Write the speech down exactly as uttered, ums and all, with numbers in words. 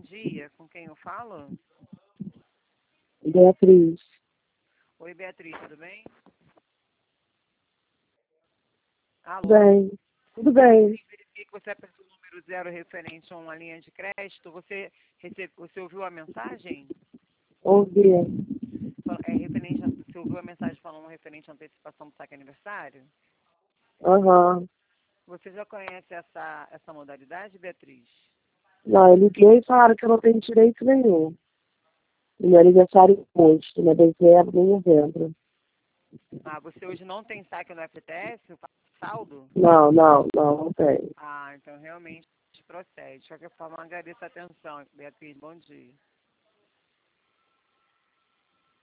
dia. Com quem eu falo? Beatriz. Oi, Beatriz, tudo bem? Alô? Bem, tudo bem. Verifiquei que você apertou o número zero referente a uma linha de crédito. Você, recebe, você ouviu a mensagem? Ouvi. É referente a, você ouviu a mensagem falando referente à antecipação do saque aniversário? Aham. Você já conhece essa, essa modalidade, Beatriz? Não, eu liguei e falaram que eu não tenho direito nenhum. Meu aniversário é agosto, não é dezembro nem novembro. Ah, você hoje não tem saque no F T S, saldo? Não, não, não, não tenho. Ah, então realmente procede. De qualquer forma, agradeço a atenção, Beatriz. Bom dia.